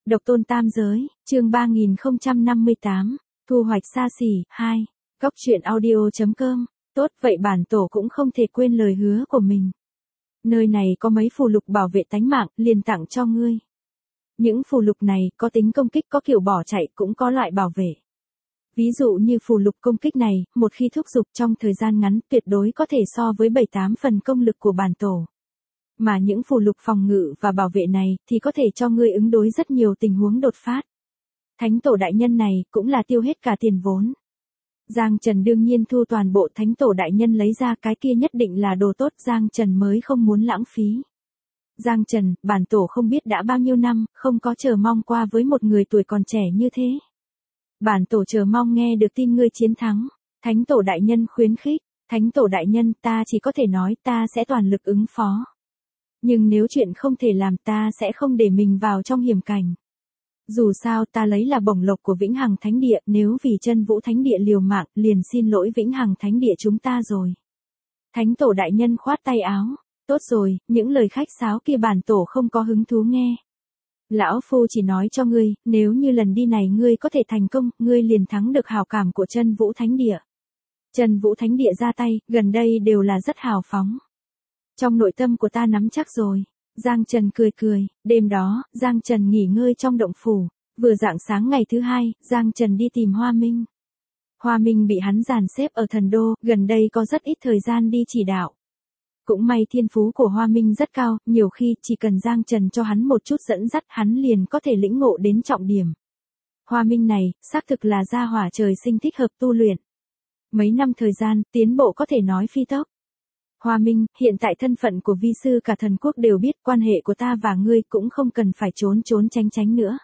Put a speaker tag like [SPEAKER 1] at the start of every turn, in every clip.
[SPEAKER 1] Độc tôn tam giới, chương 3058, thu hoạch xa xỉ, 2. Góc truyện audio.com, tốt vậy bản tổ cũng không thể quên lời hứa của mình. Nơi này có mấy phù lục bảo vệ tánh mạng, liền tặng cho ngươi. Những phù lục này có tính công kích, có kiểu bỏ chạy, cũng có loại bảo vệ. Ví dụ như phù lục công kích này, một khi thúc giục trong thời gian ngắn tuyệt đối có thể so với 7-8 phần công lực của bản tổ. Mà những phù lục phòng ngự và bảo vệ này thì có thể cho ngươi ứng đối rất nhiều tình huống đột phát. Thánh tổ đại nhân này cũng là tiêu hết cả tiền vốn. Giang Trần đương nhiên thu toàn bộ thánh tổ đại nhân lấy ra, cái kia nhất định là đồ tốt, Giang Trần mới không muốn lãng phí. Giang Trần, bản tổ không biết đã bao nhiêu năm, không có chờ mong qua với một người tuổi còn trẻ như thế. Bản tổ chờ mong nghe được tin ngươi chiến thắng. Thánh tổ đại nhân khuyến khích, thánh tổ đại nhân, ta chỉ có thể nói ta sẽ toàn lực ứng phó. Nhưng nếu chuyện không thể làm, ta sẽ không để mình vào trong hiểm cảnh. Dù sao ta lấy là bổng lộc của Vĩnh Hằng Thánh Địa, nếu vì Chân Vũ Thánh Địa liều mạng, liền xin lỗi Vĩnh Hằng Thánh Địa chúng ta rồi. Thánh tổ đại nhân khoát tay áo, tốt rồi, những lời khách sáo kia bản tổ không có hứng thú nghe. Lão Phu chỉ nói cho ngươi, nếu như lần đi này ngươi có thể thành công, ngươi liền thắng được hào cảm của Chân Vũ Thánh Địa. Chân Vũ Thánh Địa ra tay, gần đây đều là rất hào phóng. Trong nội tâm của ta nắm chắc rồi. Giang Trần cười cười, đêm đó, Giang Trần nghỉ ngơi trong động phủ. Vừa rạng sáng ngày thứ hai, Giang Trần đi tìm Hoa Minh. Hoa Minh bị hắn dàn xếp ở thần đô, gần đây có rất ít thời gian đi chỉ đạo. Cũng may thiên phú của Hoa Minh rất cao, nhiều khi chỉ cần Giang Trần cho hắn một chút dẫn dắt, hắn liền có thể lĩnh ngộ đến trọng điểm. Hoa Minh này, xác thực là gia hỏa trời sinh thích hợp tu luyện. Mấy năm thời gian, tiến bộ có thể nói phi tốc. Hoa Minh, hiện tại thân phận của vi sư cả thần quốc đều biết, quan hệ của ta và ngươi cũng không cần phải trốn tránh nữa.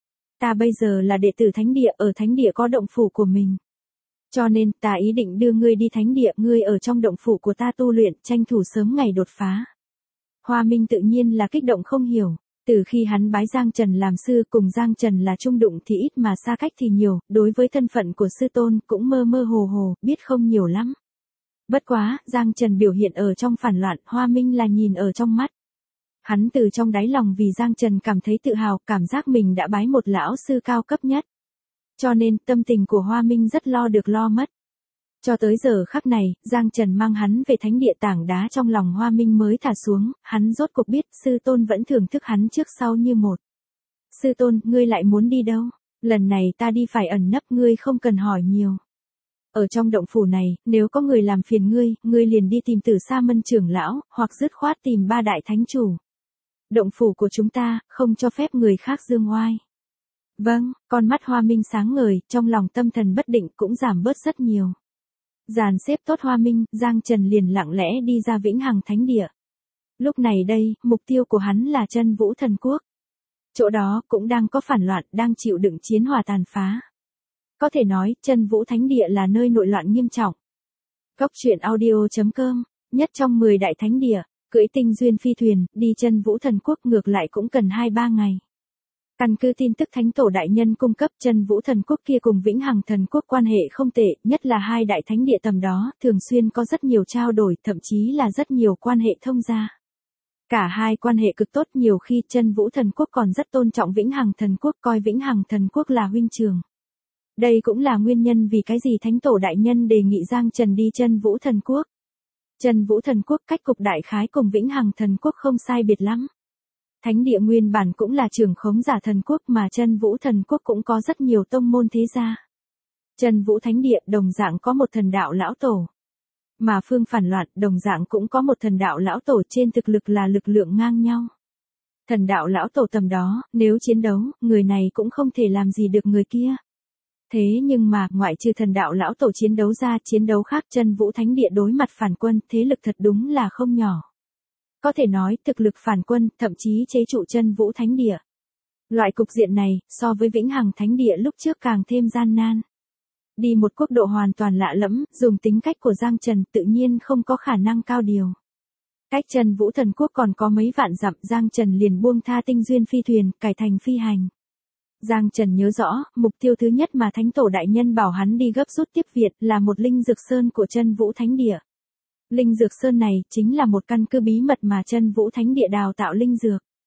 [SPEAKER 1] Ta bây giờ là đệ tử thánh địa, ở thánh địa có động phủ của mình. Cho nên, ta ý định đưa ngươi đi thánh địa, ngươi ở trong động phủ của ta tu luyện, tranh thủ sớm ngày đột phá. Hoa Minh tự nhiên là kích động không hiểu. Từ khi hắn bái Giang Trần làm sư, cùng Giang Trần là chung đụng thì ít mà xa cách thì nhiều, đối với thân phận của sư tôn cũng mơ mơ hồ hồ, biết không nhiều lắm. Bất quá, Giang Trần biểu hiện ở trong phản loạn, Hoa Minh là nhìn ở trong mắt. Hắn từ trong đáy lòng vì Giang Trần cảm thấy tự hào, cảm giác mình đã bái một lão sư cao cấp nhất. Cho nên, tâm tình của Hoa Minh rất lo được lo mất. Cho tới giờ khắc này, Giang Trần mang hắn về thánh địa, tảng đá trong lòng Hoa Minh mới thả xuống, hắn rốt cuộc biết sư tôn vẫn thưởng thức hắn trước sau như một. Sư tôn, ngươi lại muốn đi đâu? Lần này ta đi phải ẩn nấp, ngươi không cần hỏi nhiều. Ở trong động phủ này, nếu có người làm phiền ngươi liền đi tìm Tử Sa Mân trưởng lão, hoặc dứt khoát tìm 3 đại thánh chủ. Động phủ của chúng ta, không cho phép người khác dương oai. Vâng, con mắt Hoa Minh sáng ngời, trong lòng tâm thần bất định cũng giảm bớt rất nhiều. Dàn xếp tốt Hoa Minh, Giang Trần liền lặng lẽ đi ra Vĩnh Hằng Thánh Địa. Lúc này đây, mục tiêu của hắn là Chân Vũ Thần Quốc. Chỗ đó cũng đang có phản loạn, đang chịu đựng chiến hỏa tàn phá. Có thể nói, Chân Vũ Thánh Địa là nơi nội loạn nghiêm trọng. Góc truyện audio.com, nhất trong 10 đại thánh địa, cưỡi tinh duyên phi thuyền, đi Chân Vũ Thần Quốc ngược lại cũng cần 2-3 ngày. Căn cứ tin tức thánh tổ đại nhân cung cấp, Chân Vũ Thần Quốc kia cùng Vĩnh Hằng Thần Quốc quan hệ không tệ, nhất là 2 đại thánh địa tầm đó, thường xuyên có rất nhiều trao đổi, thậm chí là rất nhiều quan hệ thông gia. Cả hai quan hệ cực tốt, nhiều khi Chân Vũ Thần Quốc còn rất tôn trọng Vĩnh Hằng Thần Quốc, coi Vĩnh Hằng Thần Quốc là huynh trường. Đây cũng là nguyên nhân vì cái gì thánh tổ đại nhân đề nghị Giang Trần đi Chân Vũ Thần Quốc. Chân Vũ Thần Quốc cách cục đại khái cùng Vĩnh Hằng Thần Quốc không sai biệt lắm. Thánh địa nguyên bản cũng là trưởng khống giả thần quốc, mà Chân Vũ Thần Quốc cũng có rất nhiều tông môn thế gia. Chân Vũ Thánh Địa đồng dạng có một thần đạo lão tổ. Mà phương phản loạn đồng dạng cũng có một thần đạo lão tổ, trên thực lực là lực lượng ngang nhau. Thần đạo lão tổ tầm đó, nếu chiến đấu, người này cũng không thể làm gì được người kia. Thế nhưng mà, ngoại trừ thần đạo lão tổ chiến đấu ra, chiến đấu khác, Chân Vũ Thánh Địa đối mặt phản quân, thế lực thật đúng là không nhỏ. Có thể nói, thực lực phản quân, thậm chí chế trụ Chân Vũ Thánh Địa. Loại cục diện này, so với Vĩnh Hằng Thánh Địa lúc trước càng thêm gian nan. Đi một quốc độ hoàn toàn lạ lẫm, dùng tính cách của Giang Trần, tự nhiên không có khả năng cao điều. Cách Chân Vũ Thần Quốc còn có mấy vạn dặm, Giang Trần liền buông tha tinh duyên phi thuyền, cải thành phi hành. Giang Trần nhớ rõ, mục tiêu thứ nhất mà thánh tổ đại nhân bảo hắn đi gấp rút tiếp viện là một linh dược sơn của Chân Vũ Thánh Địa. Linh dược sơn này chính là một căn cứ bí mật mà Chân Vũ Thánh Địa đào tạo linh dược.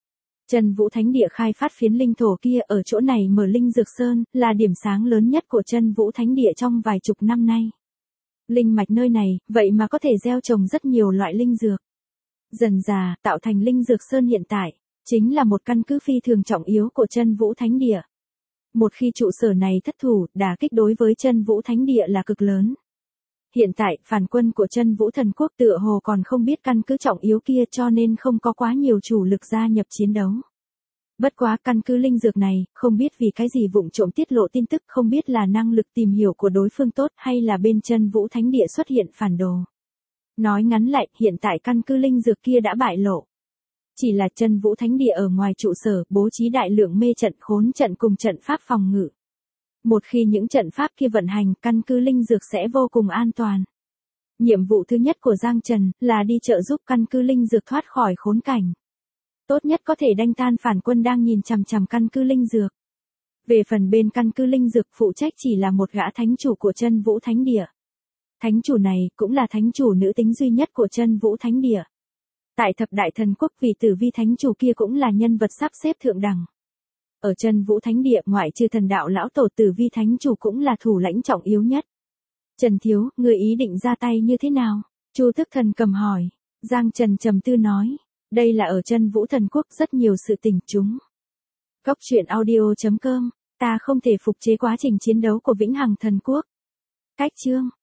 [SPEAKER 1] Chân Vũ Thánh Địa khai phát phiến linh thổ kia ở chỗ này mở Linh Dược Sơn, là điểm sáng lớn nhất của Chân Vũ Thánh Địa trong vài chục năm nay. Linh mạch nơi này, vậy mà có thể gieo trồng rất nhiều loại linh dược. Dần dà, tạo thành Linh Dược Sơn hiện tại, chính là một căn cứ phi thường trọng yếu của Chân Vũ Thánh Địa. Một khi trụ sở này thất thủ, đả kích đối với Chân Vũ Thánh Địa là cực lớn. Hiện tại, phản quân của Chân Vũ Thần Quốc tựa hồ còn không biết căn cứ trọng yếu kia cho nên không có quá nhiều chủ lực gia nhập chiến đấu. Bất quá căn cứ linh dược này, không biết vì cái gì vụng trộm tiết lộ tin tức, không biết là năng lực tìm hiểu của đối phương tốt hay là bên Chân Vũ Thánh Địa xuất hiện phản đồ. Nói ngắn lại, hiện tại căn cứ linh dược kia đã bại lộ. Chỉ là Chân Vũ Thánh Địa ở ngoài trụ sở bố trí đại lượng mê trận, khốn trận cùng trận pháp phòng ngự. Một khi những trận pháp kia vận hành, căn cứ linh dược sẽ vô cùng an toàn. Nhiệm vụ thứ nhất của Giang Trần là đi trợ giúp căn cứ linh dược thoát khỏi khốn cảnh. Tốt nhất có thể đánh tan phản quân đang nhìn chằm chằm căn cứ linh dược. Về phần bên căn cứ linh dược phụ trách chỉ là một gã thánh chủ của Chân Vũ Thánh Địa. Thánh chủ này cũng là thánh chủ nữ tính duy nhất của Chân Vũ Thánh Địa. Tại thập đại thần quốc vì Tử Vi thánh chủ kia cũng là nhân vật sắp xếp thượng đẳng. Ở Chân Vũ Thánh Địa ngoại trừ thần đạo lão tổ Tử Vi thánh chủ cũng là thủ lãnh trọng yếu nhất. Trần Thiếu, người ý định ra tay như thế nào? Chu Thức Thần cầm hỏi. Giang Trần trầm tư nói. Đây là ở Chân Vũ Thần Quốc rất nhiều sự tình chúng. Góc truyện audio.com, ta không thể phục chế quá trình chiến đấu của Vĩnh Hằng Thần Quốc. Cách chương.